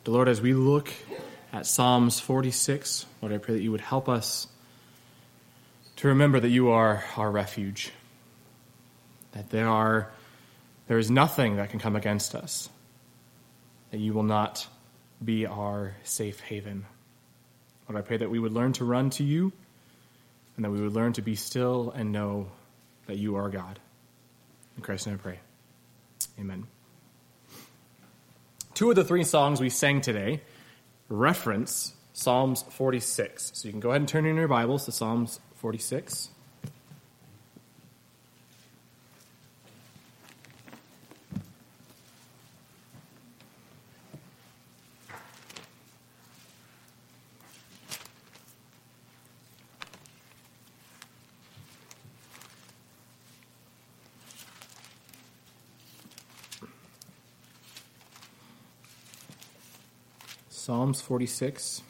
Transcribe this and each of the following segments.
Dear Lord, as we look at Psalms 46, Lord, I pray that you would help us to remember that you are our refuge, that there is nothing that can come against us, that you will not be our safe haven. Lord, I pray that we would learn to run to you and that we would learn to be still and know that you are God. In Christ's name I pray. Amen. Two of the three songs we sang today reference Psalms 46. So you can go ahead and turn in your Bibles to Psalms 46. Psalms 46.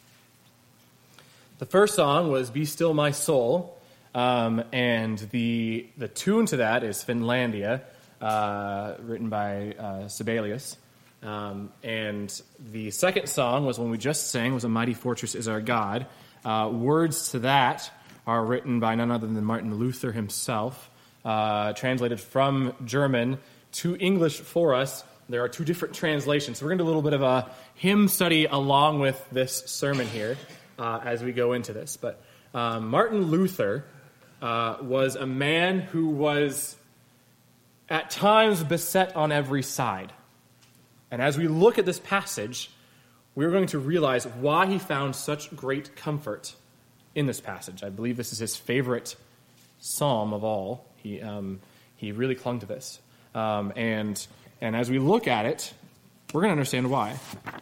The first song was Be Still My Soul, and the tune to that is Finlandia, written by Sibelius. And the second song was one we just sang, was A Mighty Fortress Is Our God. Words to that are written by none other than Martin Luther himself, translated from German to English for us. There are two different translations. So we're going to do a little bit of a hymn study along with this sermon here as we go into this. But Martin Luther was a man who was at times beset on every side. And as we look at this passage, we're going to realize why he found such great comfort in this passage. I believe this is his favorite psalm of all. He really clung to this. And as we look at it, we're going to understand why.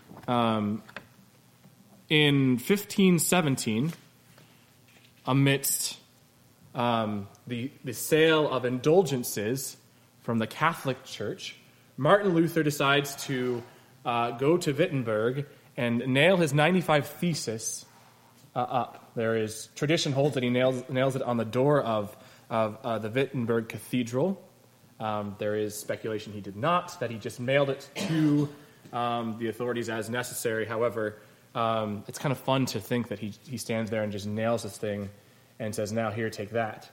In 1517, amidst the sale of indulgences from the Catholic Church, Martin Luther decides to go to Wittenberg and nail his 95 Thesis up. There is tradition holds that he nails it on the door of the Wittenberg Cathedral. There is speculation he did not, that he just mailed it to the authorities as necessary. However, it's kind of fun to think that he stands there and just nails this thing and says, now here, take that.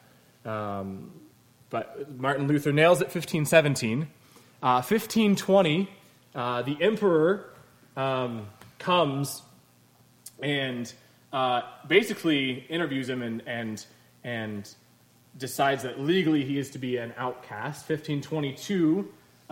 But Martin Luther nails it 1517. 1520, the emperor comes and basically interviews him and decides that legally he is to be an outcast. 1522,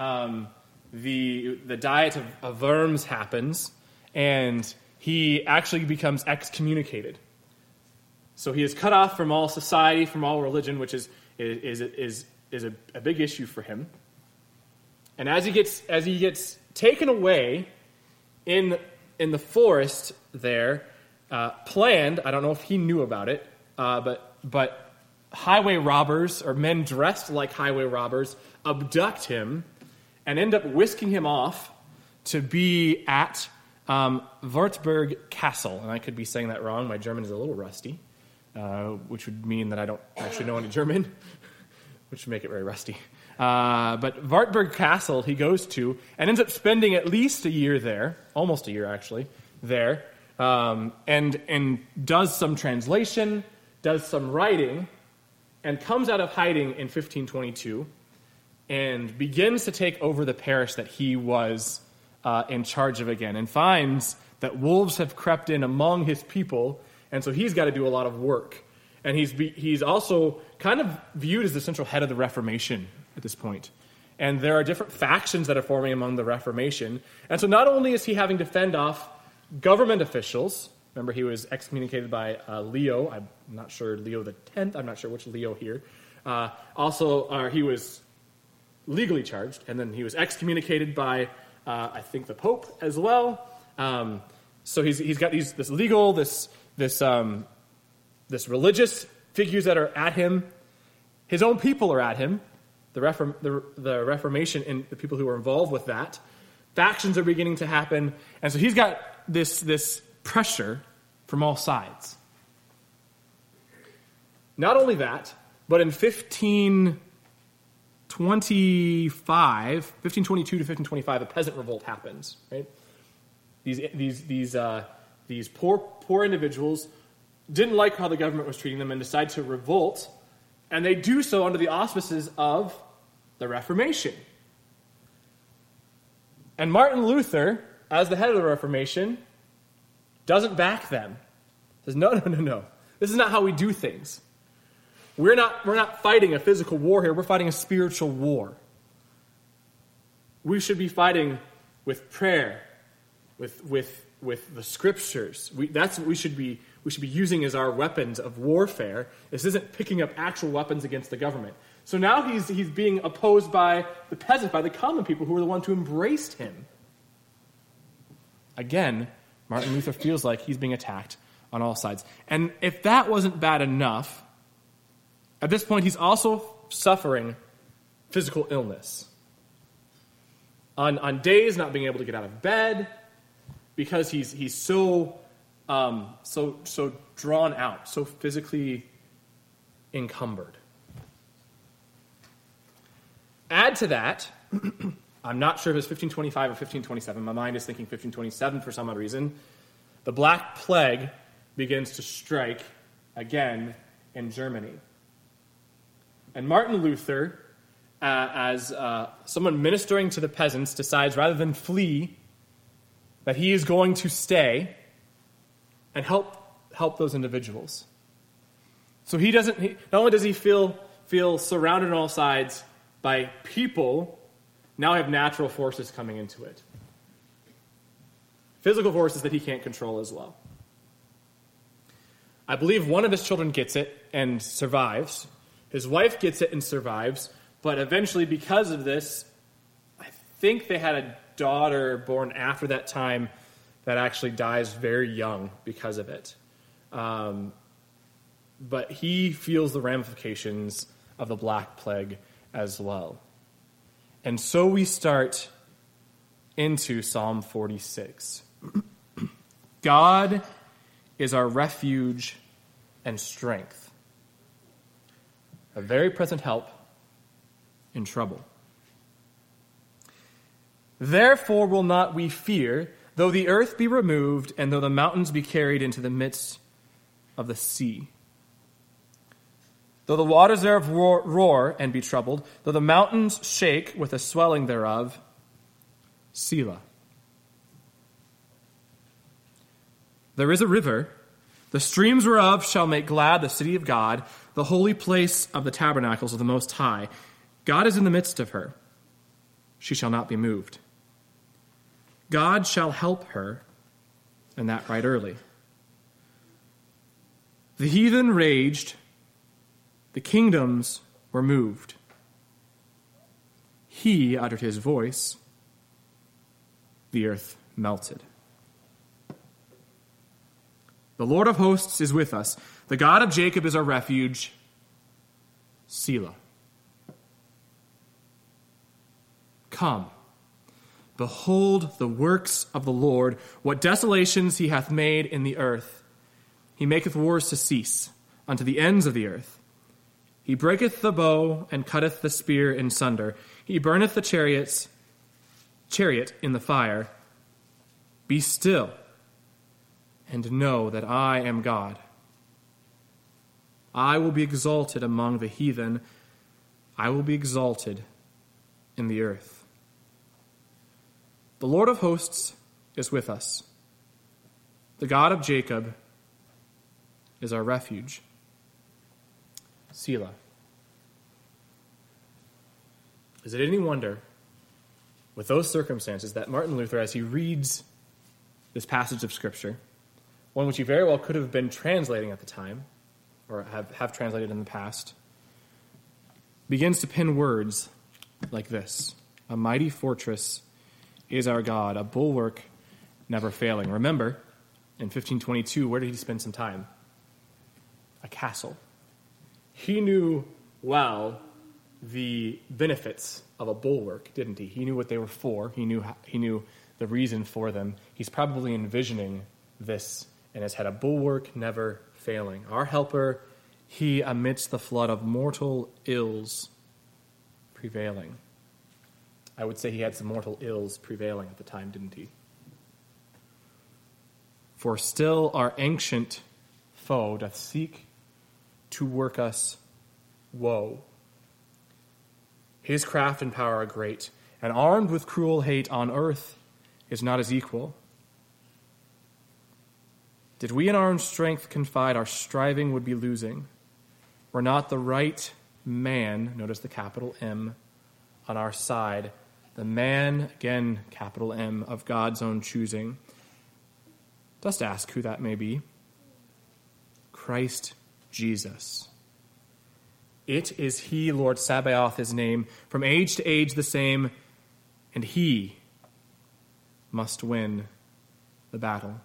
the Diet of Worms happens, and he actually becomes excommunicated. So he is cut off from all society, from all religion, which is a big issue for him. And as he gets taken away in the forest there, planned, I don't know if he knew about it, but highway robbers, or men dressed like highway robbers, abduct him and end up whisking him off to be at Wartburg Castle. And I could be saying that wrong. My German is a little rusty, which would mean that I don't actually know any German, which would make it very rusty. But Wartburg Castle he goes to and ends up spending at least a year there, almost a year actually, there, and does some translation, does some writing, and comes out of hiding in 1522 and begins to take over the parish that he was in charge of again, and finds that wolves have crept in among his people, and so he's got to do a lot of work. And he's also kind of viewed as the central head of the Reformation at this point. And there are different factions that are forming among the Reformation. And so not only is he having to fend off government officials. Remember, he was excommunicated by Leo. I'm not sure, Leo the 10th. I'm not sure which Leo here. He was legally charged, and then he was excommunicated by, I think, the Pope as well. So he's got this legal, this religious figures that are at him. His own people are at him. The Reformation and the people who are involved with that. Factions are beginning to happen, and so he's got this pressure from all sides. Not only that, but in 1522 to 1525, a peasant revolt happens, right? these poor individuals didn't like how the government was treating them and decided to revolt, and they do so under the auspices of the Reformation. And Martin Luther, as the head of the Reformation, doesn't back them. Says, no. This is not how we do things. We're not fighting a physical war here. We're fighting a spiritual war. We should be fighting with prayer, with the scriptures. That's what we should be using as our weapons of warfare. This isn't picking up actual weapons against the government. So now he's being opposed by the peasants, by the common people who are the ones who embraced him. Again, Martin Luther feels like he's being attacked on all sides. And if that wasn't bad enough, at this point he's also suffering physical illness. On days not being able to get out of bed, because he's so drawn out, so physically encumbered. Add to that, I'm not sure if it's 1525 or 1527. My mind is thinking 1527 for some odd reason. The Black Plague begins to strike again in Germany. And Martin Luther, as someone ministering to the peasants, decides rather than flee, that he is going to stay and help those individuals. So not only does he feel surrounded on all sides by people, now have natural forces coming into it. Physical forces that he can't control as well. I believe one of his children gets it and survives. His wife gets it and survives. But eventually, because of this, I think they had a daughter born after that time that actually dies very young because of it. But he feels the ramifications of the Black Plague as well. And so we start into Psalm 46. God is our refuge and strength, a very present help in trouble. Therefore will not we fear, though the earth be removed, and though the mountains be carried into the midst of the sea. Though the waters thereof roar and be troubled, though the mountains shake with the swelling thereof, Selah. There is a river, the streams whereof shall make glad the city of God, the holy place of the tabernacles of the Most High. God is in the midst of her. She shall not be moved. God shall help her, and that right early. The heathen raged, the kingdoms were moved. He uttered his voice, the earth melted. The Lord of hosts is with us. The God of Jacob is our refuge. Selah. Come, behold the works of the Lord, what desolations he hath made in the earth. He maketh wars to cease unto the ends of the earth. He breaketh the bow and cutteth the spear in sunder. He burneth the chariot in the fire. Be still and know that I am God. I will be exalted among the heathen. I will be exalted in the earth. The Lord of hosts is with us. The God of Jacob is our refuge. Selah. Is it any wonder, with those circumstances, that Martin Luther, as he reads this passage of Scripture, one which he very well could have been translating at the time, or have translated in the past, begins to pen words like this: a mighty fortress is our God, a bulwark never failing. Remember, in 1522, where did he spend some time? A castle. He knew well the benefits of a bulwark, didn't he? He knew what they were for. He knew the reason for them. He's probably envisioning this in his head: a bulwark never failing. Our helper, he amidst the flood of mortal ills prevailing. I would say he had some mortal ills prevailing at the time, didn't he? For still our ancient foe doth seek to work us woe. His craft and power are great, and armed with cruel hate on earth is not his equal. Did we in our own strength confide, our striving would be losing. Were not the right man, notice the capital M, on our side, the man, again, capital M, of God's own choosing. Just ask who that may be. Christ Jesus. It is he, Lord Sabaoth, his name, from age to age the same, and he must win the battle.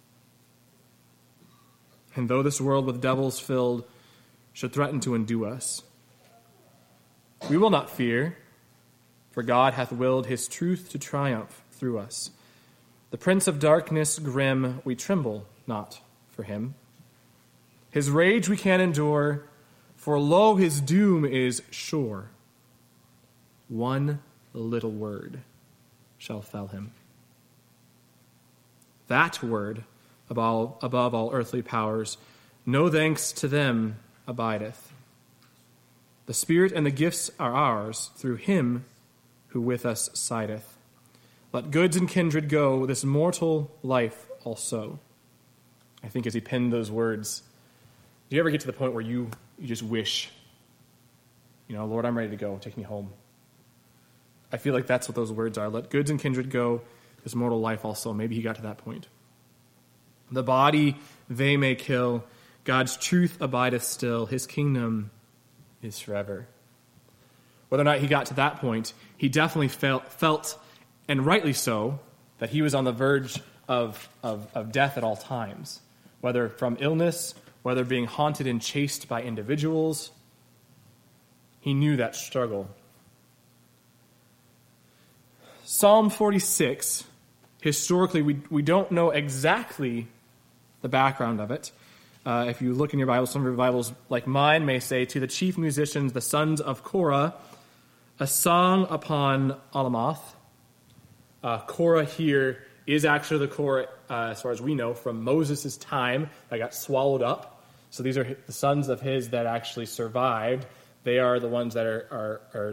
And though this world with devils filled should threaten to undo us, we will not fear, for God hath willed his truth to triumph through us. The prince of darkness grim, we tremble not for him. His rage we can endure, for lo, his doom is sure. One little word shall fell him. That word, above all earthly powers, no thanks to them abideth. The Spirit and the gifts are ours through him who with us sideth. Let goods and kindred go, this mortal life also. I think as he penned those words, do you ever get to the point where you just wish, Lord, I'm ready to go, take me home? I feel like that's what those words are. Let goods and kindred go, this mortal life also. Maybe he got to that point. The body they may kill, God's truth abideth still, his kingdom is forever. Whether or not he got to that point, he definitely felt, and rightly so, that he was on the verge of death at all times, whether from illness, whether being haunted and chased by individuals. He knew that struggle. Psalm 46, historically, we don't know exactly the background of it. If you look in your Bible, some of your Bibles, like mine, may say, to the chief musicians, the sons of Korah, a song upon Alamoth. Korah here is actually the Korah, as far as we know, from Moses' time that got swallowed up. So these are the sons of his that actually survived. They are the ones that are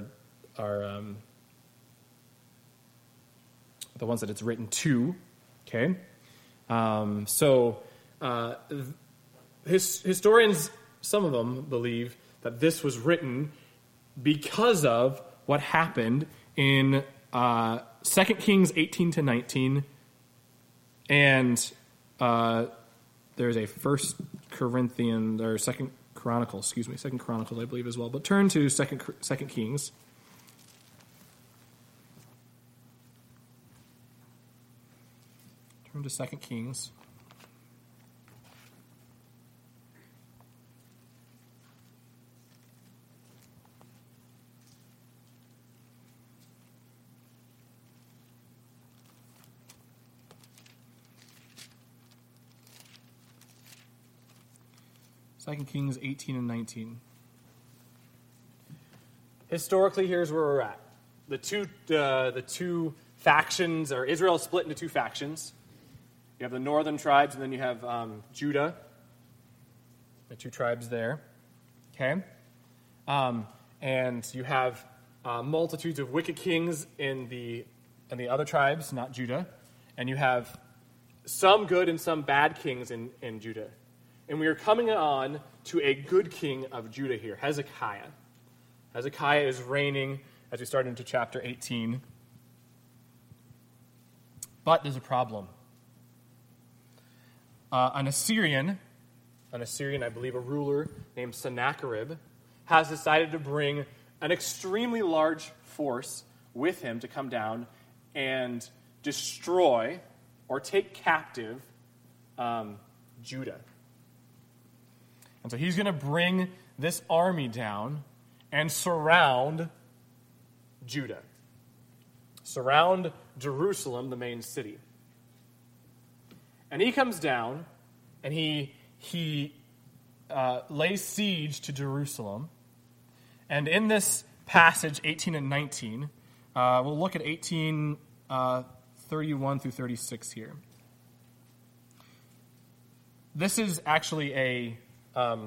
the ones that it's written to. Okay, historians, some of them believe that this was written because of what happened in 2 Kings 18 to 19, and there's a 1 Corinthians or 2 Chronicles, I believe as well. But turn to 2 Kings. Turn to 2 Kings. Second Kings 18 and 19. Historically, here's where we're at. The two factions, or Israel split into two factions. You have the northern tribes, and then you have Judah. The two tribes there. Okay? And you have multitudes of wicked kings in the other tribes, not Judah. And you have some good and some bad kings in Judah. And we are coming on to a good king of Judah here, Hezekiah. Hezekiah is reigning as we start into chapter 18. But there's a problem. An Assyrian, I believe a ruler named Sennacherib, has decided to bring an extremely large force with him to come down and destroy or take captive Judah. And so he's going to bring this army down and surround Judah. Surround Jerusalem, the main city. And he comes down and he lays siege to Jerusalem. And in this passage, 18 and 19, we'll look at 18, 31 through 36 here. this is actually a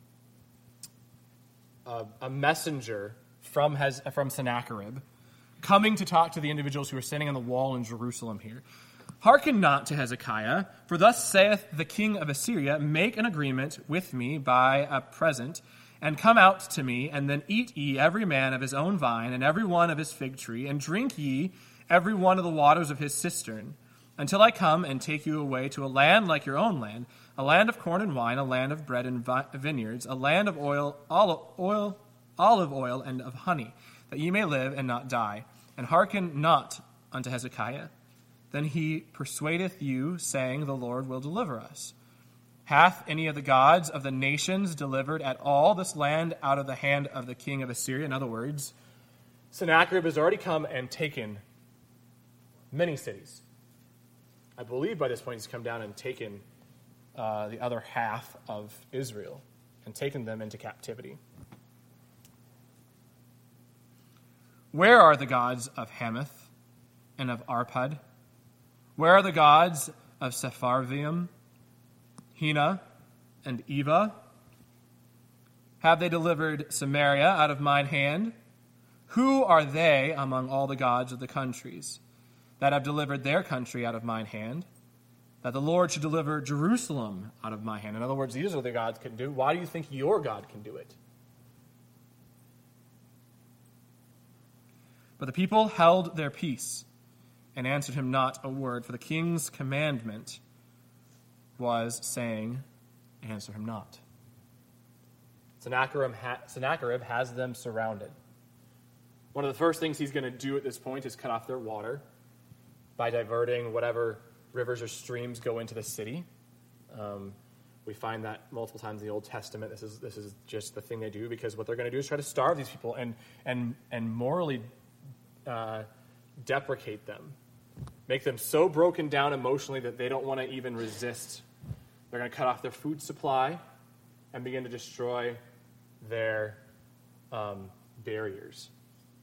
messenger from Sennacherib coming to talk to the individuals who are sitting on the wall in Jerusalem here. Hearken not to Hezekiah, for thus saith the king of Assyria, make an agreement with me by a present, and come out to me, and then eat ye every man of his own vine, and every one of his fig tree, and drink ye every one of the waters of his cistern, until I come and take you away to a land like your own land, a land of corn and wine, a land of bread and vineyards, a land of olive oil and of honey, that ye may live and not die. And hearken not unto Hezekiah. Then he persuadeth you, saying, the Lord will deliver us. Hath any of the gods of the nations delivered at all this land out of the hand of the king of Assyria? In other words, Sennacherib has already come and taken many cities. I believe by this point he's come down and taken the other half of Israel and taken them into captivity. Where are the gods of Hamath and of Arpad? Where are the gods of Sepharvaim, Hena, and Eva? Have they delivered Samaria out of mine hand? Who are they among all the gods of the countries that have delivered their country out of mine hand? That the Lord should deliver Jerusalem out of my hand. In other words, these are the gods can do. Why do you think your God can do it? But the people held their peace and answered him not a word, for the king's commandment was, saying, answer him not. Sennacherib has them surrounded. One of the first things he's going to do at this point is cut off their water by diverting whatever rivers or streams go into the city. We find that multiple times in the Old Testament. This is just the thing they do, because what they're going to do is try to starve these people and morally deprecate them, make them so broken down emotionally that they don't want to even resist. They're going to cut off their food supply and begin to destroy their barriers.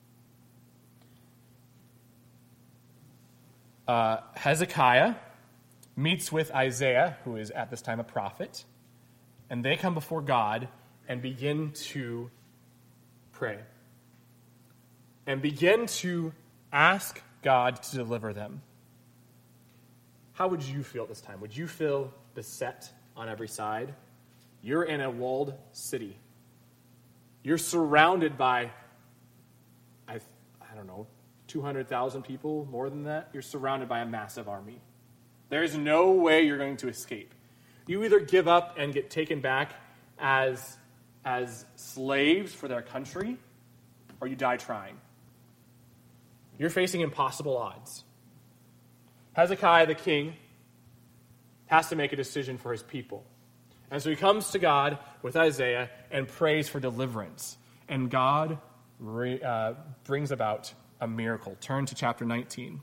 Hezekiah meets with Isaiah, who is at this time a prophet, and they come before God and begin to pray and begin to ask God to deliver them. How would you feel at this time? Would you feel beset on every side? You're in a walled city. You're surrounded by, I don't know, 200,000 people, more than that. You're surrounded by a massive army. There is no way you're going to escape. You either give up and get taken back as slaves for their country, or you die trying. You're facing impossible odds. Hezekiah the king has to make a decision for his people. And so he comes to God with Isaiah and prays for deliverance. And God brings about a miracle. Turn to chapter 19.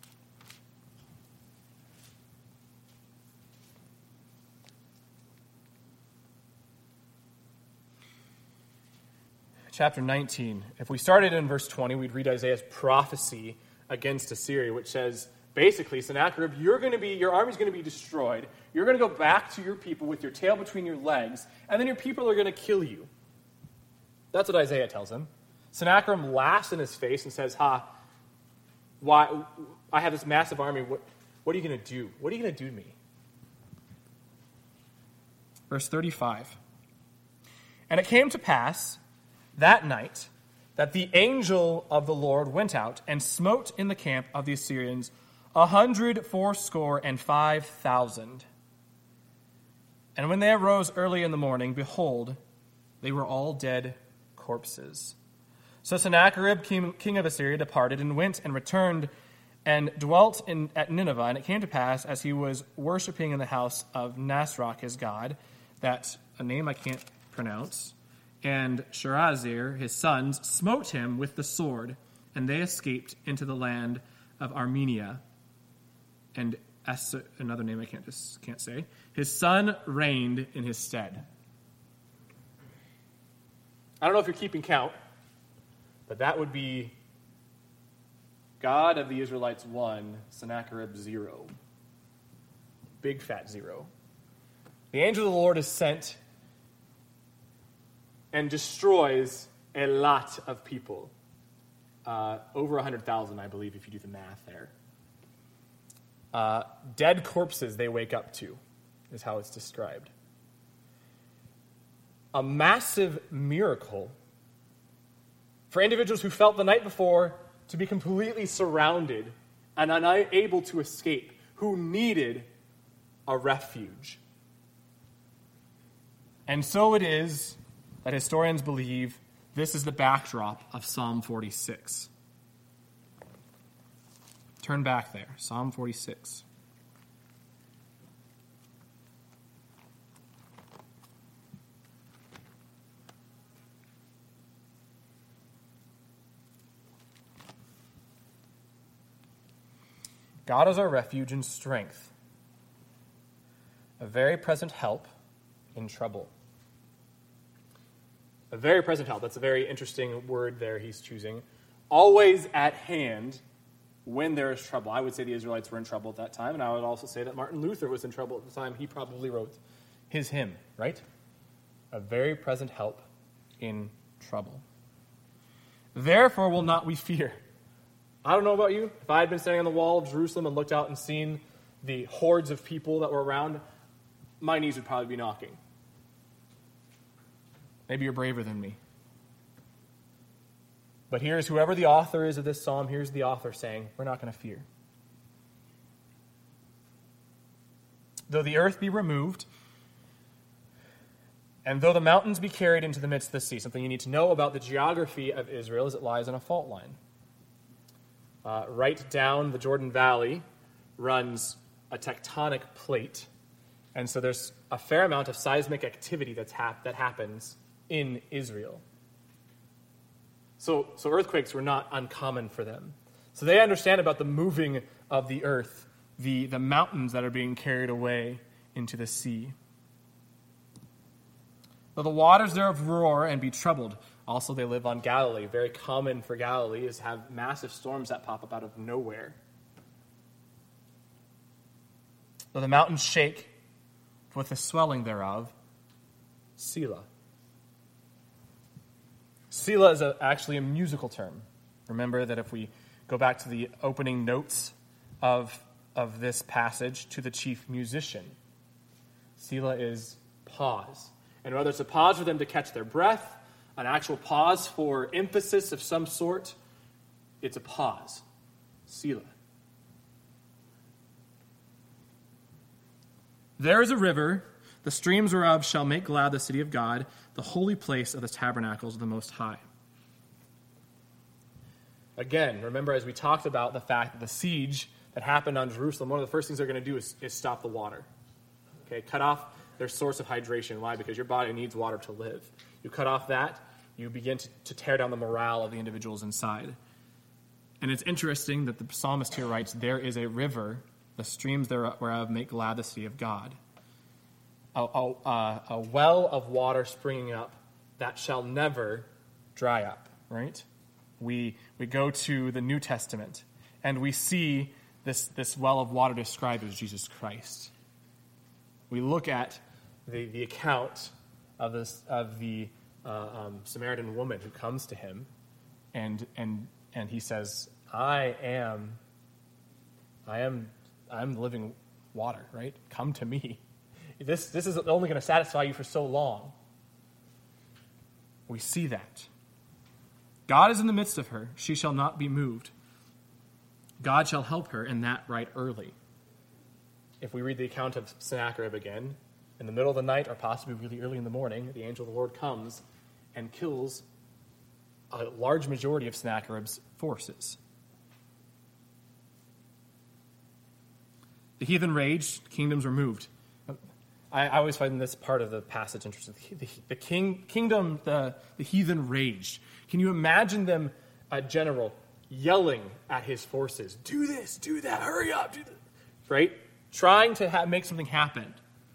Chapter 19. If we started in verse 20, we'd read Isaiah's prophecy against Assyria, which says, basically, Sennacherib, your army's going to be destroyed. You're going to go back to your people with your tail between your legs, and then your people are going to kill you. That's what Isaiah tells him. Sennacherib laughs in his face and says, why? I have this massive army. What are you going to do? What are you going to do to me? Verse 35. And it came to pass that night that the angel of the Lord went out and smote in the camp of the Assyrians 185,000. And when they arose early in the morning, behold, they were all dead corpses. So Sennacherib, king of Assyria, departed and went and returned and dwelt at Nineveh. And it came to pass, as he was worshiping in the house of Nasroch his god, that a name I can't pronounce, and Sharazir his sons smote him with the sword, and they escaped into the land of Armenia. And another name I can't say. His son reigned in his stead. I don't know if you're keeping count, but that would be God of the Israelites 1, Sennacherib 0. Big fat 0. The angel of the Lord is sent and destroys a lot of people. Over 100,000, I believe, if you do the math there. Dead corpses they wake up to, is how it's described. A massive miracle for individuals who felt the night before to be completely surrounded and unable to escape, who needed a refuge. And so it is that historians believe this is the backdrop of Psalm 46. Turn back there, Psalm 46. God is our refuge and strength, a very present help in trouble. A very present help. That's a very interesting word there he's choosing. Always at hand when there is trouble. I would say the Israelites were in trouble at that time, and I would also say that Martin Luther was in trouble at the time he probably wrote his hymn, right? A very present help in trouble. Therefore will not we fear. I don't know about you. If I had been standing on the wall of Jerusalem and looked out and seen the hordes of people that were around, my knees would probably be knocking. Maybe you're braver than me. But here's whoever the author is of this psalm, here's the author saying, we're not going to fear. Though the earth be removed, and though the mountains be carried into the midst of the sea, something you need to know about the geography of Israel is it lies on a fault line. Right down the Jordan Valley runs a tectonic plate, and so there's a fair amount of seismic activity that happens in Israel. So earthquakes were not uncommon for them. So they understand about the moving of the earth, the mountains that are being carried away into the sea. Though the waters thereof roar and be troubled. Also, they live on Galilee. Very common for Galilee is have massive storms that pop up out of nowhere. Though the mountains shake with the swelling thereof, Selah. Selah is actually a musical term. Remember that if we go back to the opening notes of this passage, to the chief musician, Selah is pause. And whether it's a pause for them to catch their breath, an actual pause for emphasis of some sort, it's a pause. Selah. There is a river, the streams whereof shall make glad the city of God, the holy place of the tabernacles of the Most High. Again, remember as we talked about the fact that the siege that happened on Jerusalem, one of the first things they're going to do is stop the water. Okay, cut off their source of hydration. Why? Because your body needs water to live. You cut off that, you begin to tear down the morale of the individuals inside. And it's interesting that the psalmist here writes, there is a river, the streams thereof make glad the city of God. A well of water springing up that shall never dry up, right? We go to the New Testament, and we see this well of water described as Jesus Christ. We look at the account of the Samaritan woman who comes to him, and he says, I'm living water, right? Come to me. This is only going to satisfy you for so long. We see that. God is in the midst of her. She shall not be moved. God shall help her, and that right early. If we read the account of Sennacherib again, in the middle of the night, or possibly really early in the morning, the angel of the Lord comes and kills a large majority of Sennacherib's forces. The heathen raged, kingdoms were moved. I always find this part of the passage interesting. The heathen raged. Can you imagine them, a general, yelling at his forces, do this, do that, hurry up, do this, right? Trying to make something happen.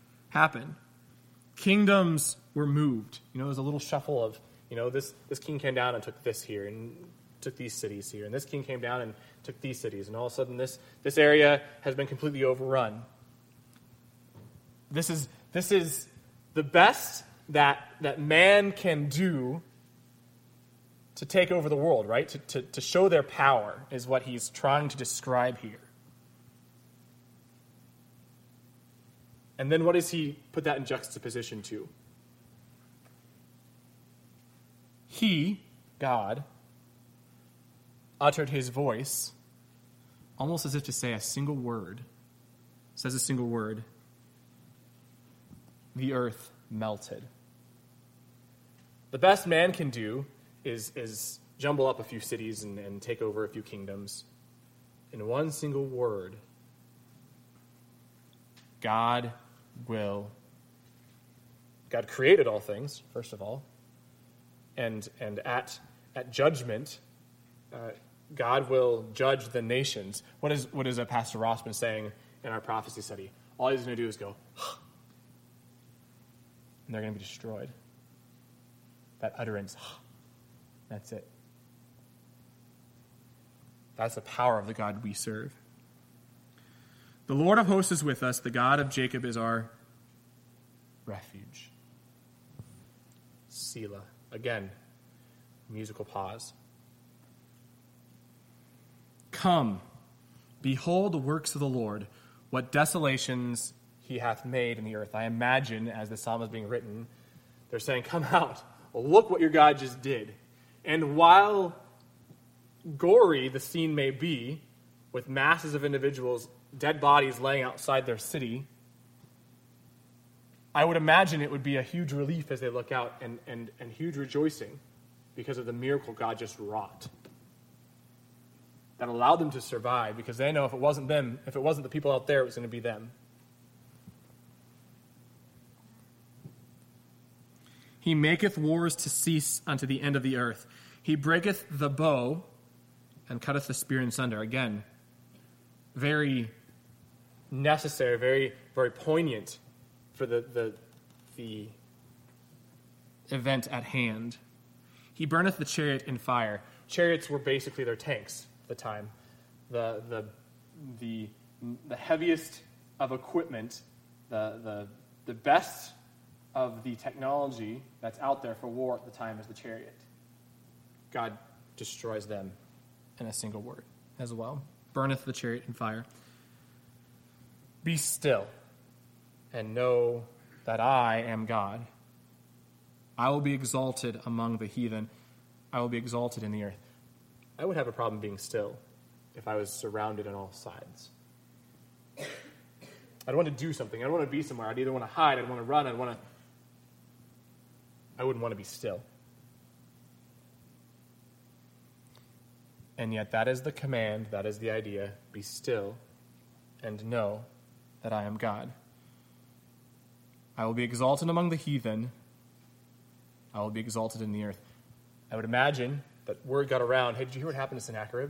Kingdoms were moved. There was a little shuffle of, this king came down and took this here and took these cities here, and this king came down and took these cities, and all of a sudden this area has been completely overrun. This is This is the best that man can do to take over the world, right? To show their power is what he's trying to describe here. And then what does he put that in juxtaposition to? He, God, uttered his voice, almost as if to say a single word. Says a single word. The earth melted. The best man can do is jumble up a few cities and take over a few kingdoms. In one single word, God created all things, first of all, and at judgment, God will judge the nations. What is Pastor Ross been saying in our prophecy study? All he's going to do is go, and they're going to be destroyed. That utterance, that's it. That's the power of the God we serve. The Lord of hosts is with us. The God of Jacob is our refuge. Selah. Again, musical pause. Come, behold the works of the Lord, what desolations he hath made in the earth. I imagine, as the psalm is being written, they're saying, come out, look what your God just did. And while gory the scene may be, with masses of individuals, dead bodies laying outside their city, I would imagine it would be a huge relief as they look out and huge rejoicing because of the miracle God just wrought that allowed them to survive, because they know if it wasn't them, if it wasn't the people out there, it was going to be them. He maketh wars to cease unto the end of the earth. He breaketh the bow and cutteth the spear in sunder. Again, very necessary, very, very poignant for the event at hand. He burneth the chariot in fire. Chariots were basically their tanks at the time. The heaviest of equipment, the best of the technology that's out there for war at the time is the chariot. God destroys them in a single word as well. Burneth the chariot in fire. Be still and know that I am God. I will be exalted among the heathen. I will be exalted in the earth. I would have a problem being still if I was surrounded on all sides. I'd want to do something. I'd want to be somewhere. I'd either want to hide, I'd want to run, I wouldn't want to be still. And yet that is the command, that is the idea. Be still and know that I am God. I will be exalted among the heathen. I will be exalted in the earth. I would imagine that word got around, hey, did you hear what happened to Sennacherib?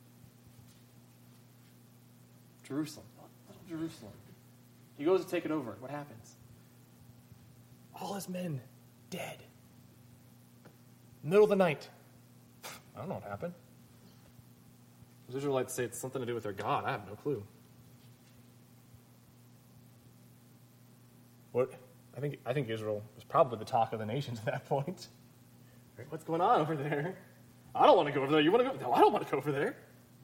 Jerusalem. Little Jerusalem. He goes to take it over. What happens? All his men dead. Middle of the night. I don't know what happened. Those Israelites say it's something to do with their God. I have no clue. What? I think Israel was probably the talk of the nations at that point. Right, what's going on over there? I don't want to go over there. You want to go? No, I don't want to go over there.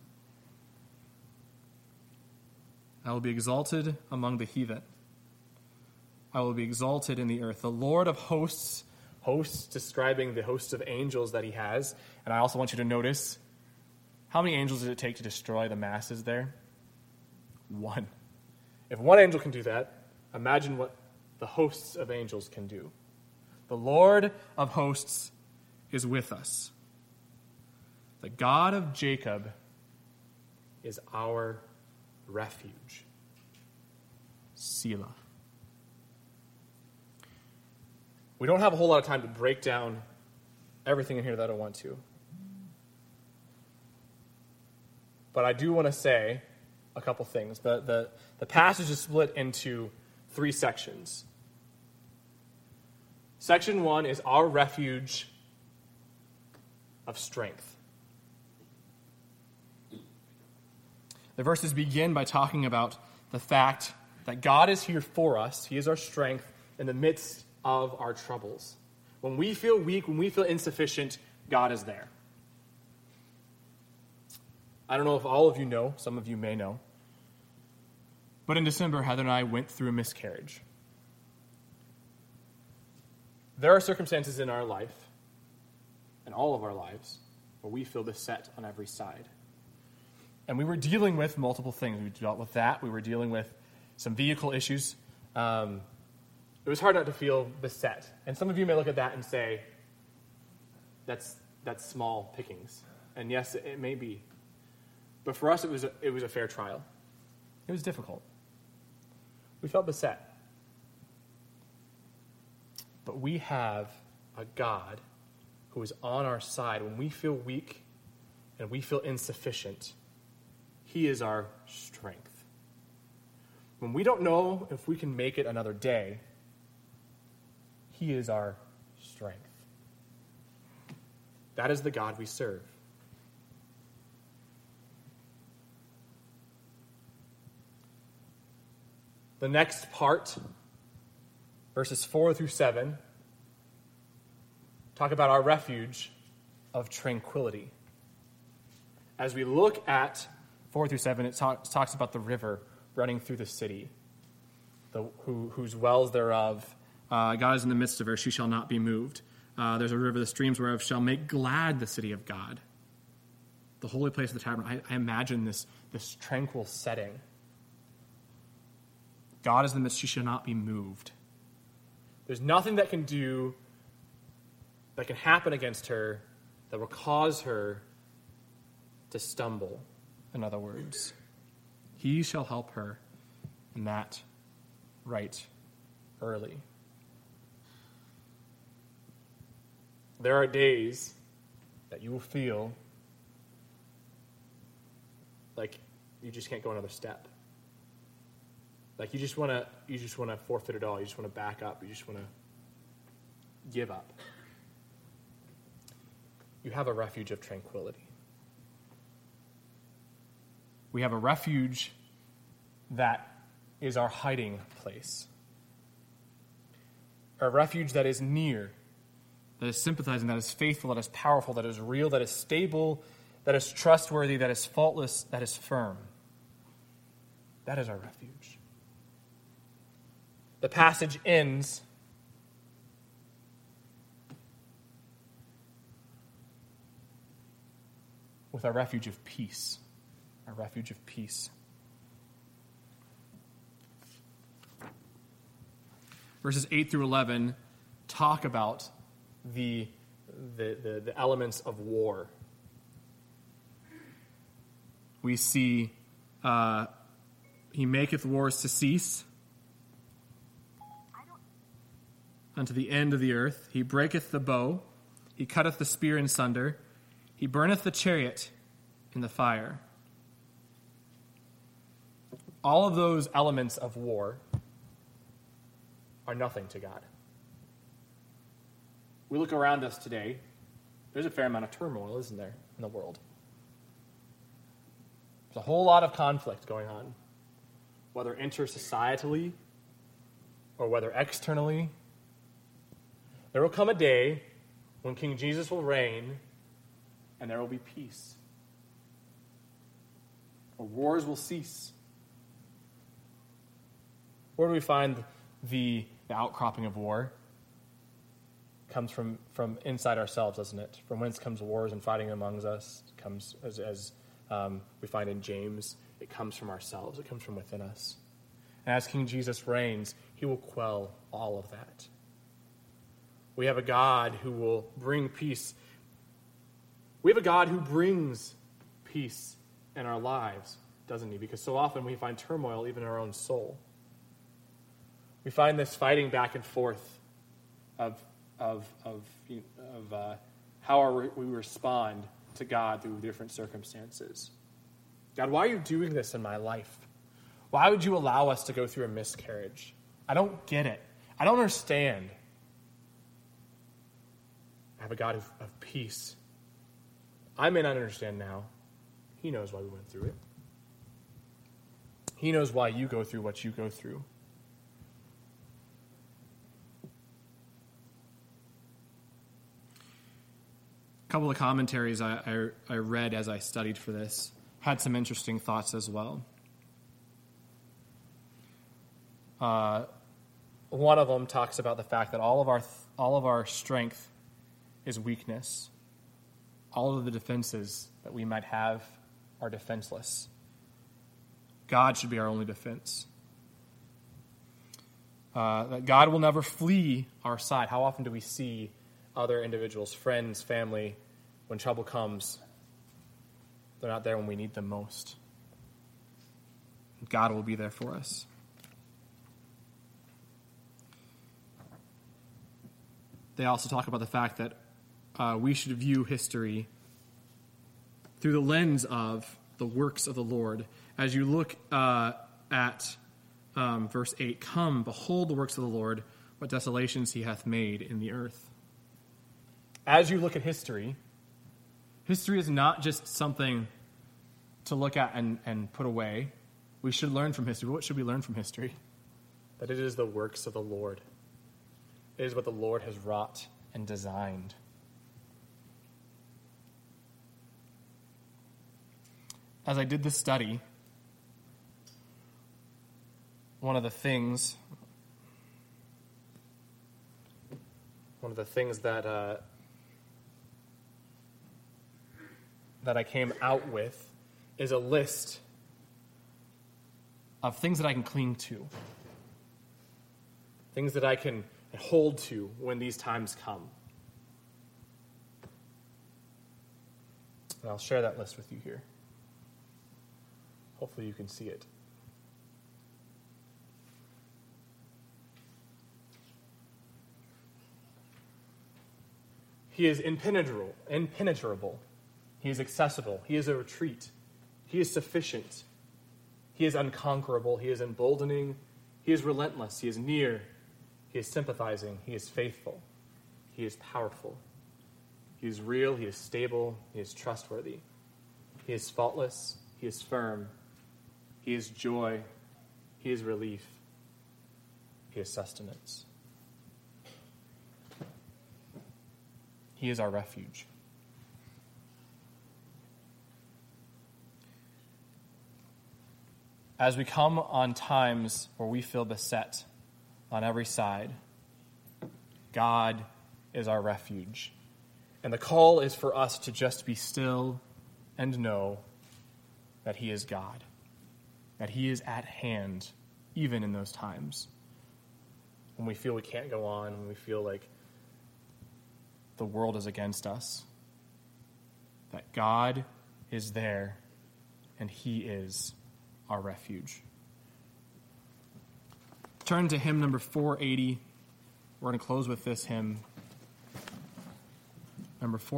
I will be exalted among the heathen. I will be exalted in the earth. The Lord of hosts describing the hosts of angels that he has. And I also want you to notice, how many angels did it take to destroy the masses there? One. If one angel can do that, imagine what the hosts of angels can do. The Lord of hosts is with us. The God of Jacob is our refuge. Selah. We don't have a whole lot of time to break down everything in here that I want to. But I do want to say a couple things. The passage is split into 3 sections. Section 1 is our refuge of strength. The verses begin by talking about the fact that God is here for us. He is our strength in the midst of our troubles. When we feel weak, when we feel insufficient, God is there. I don't know if all of you know, some of you may know, but in December, Heather and I went through a miscarriage. There are circumstances in our life, in all of our lives, where we feel beset on every side. And we were dealing with multiple things. We dealt with that. We were dealing with some vehicle issues. It was hard not to feel beset. And some of you may look at that and say, that's small pickings. And yes, it may be. But for us, it was a fair trial. It was difficult. We felt beset. But we have a God who is on our side. When we feel weak and we feel insufficient, He is our strength. When we don't know if we can make it another day, He is our strength. That is the God we serve. The next part, verses 4 through 7, talk about our refuge of tranquility. As we look at 4 through 7, it talks about the river running through the city, whose wells thereof, God is in the midst of her, she shall not be moved. There's a river, the streams whereof shall make glad the city of God. The holy place of the tabernacle. I imagine this tranquil setting. God is in the midst, she shall not be moved. There's nothing that can happen against her that will cause her to stumble, in other words. He shall help her in that right early. There are days that you will feel like you just can't go another step. Like you just want to forfeit it all. You just want to back up. You just want to give up. You have a refuge of tranquility. We have a refuge that is our hiding place. A refuge that is near, that is sympathizing, that is faithful, that is powerful, that is real, that is stable, that is trustworthy, that is faultless, that is firm. That is our refuge. The passage ends with our refuge of peace. Our refuge of peace. Verses 8 through 11 talk about the elements of war. We see he maketh wars to cease unto the end of the earth. He breaketh the bow. He cutteth the spear in sunder. He burneth the chariot in the fire. All of those elements of war are nothing to God. We look around us today, there's a fair amount of turmoil, isn't there, in the world? There's a whole lot of conflict going on, whether intersocietally or whether externally. There will come a day when King Jesus will reign and there will be peace. Or wars will cease. Where do we find the outcropping of war? It comes from inside ourselves, doesn't it? From whence comes wars and fighting among us? It comes, as we find in James, it comes from ourselves. It comes from within us. And as King Jesus reigns, he will quell all of that. We have a God who will bring peace. We have a God who brings peace in our lives, doesn't he? Because so often we find turmoil even in our own soul. We find this fighting back and forth of how we respond to God through different circumstances. God, why are you doing this in my life? Why would you allow us to go through a miscarriage? I don't get it. I don't understand. I have a God of peace. I may not understand now. He knows why we went through it. He knows why you go through what you go through. A couple of commentaries I read as I studied for this had some interesting thoughts as well. One of them talks about the fact that all of our strength is weakness. All of the defenses that we might have are defenseless. God should be our only defense. That God will never flee our side. How often do we see other individuals, friends, family, when trouble comes, they're not there when we need them most. God will be there for us. They also talk about the fact that we should view history through the lens of the works of the Lord. As you look at verse 8, "Come, behold the works of the Lord, what desolations he hath made in the earth." As you look at history, history is not just something to look at and put away. We should learn from history. What should we learn from history? That it is the works of the Lord. It is what the Lord has wrought and designed. As I did this study, one of the things that I came out with is a list of things that I can cling to, things that I can hold to when these times come. And I'll share that list with you here. Hopefully you can see it. He is impenetrable. He is accessible. He is a retreat. He is sufficient. He is unconquerable. He is emboldening. He is relentless. He is near. He is sympathizing. He is faithful. He is powerful. He is real. He is stable. He is trustworthy. He is faultless. He is firm. He is joy. He is relief. He is sustenance. He is our refuge. As we come on times where we feel beset on every side, God is our refuge. And the call is for us to just be still and know that he is God, that he is at hand even in those times when we feel we can't go on, when we feel like the world is against us, that God is there and he is our refuge. Turn to hymn number 480. We're going to close with this hymn. Number 480.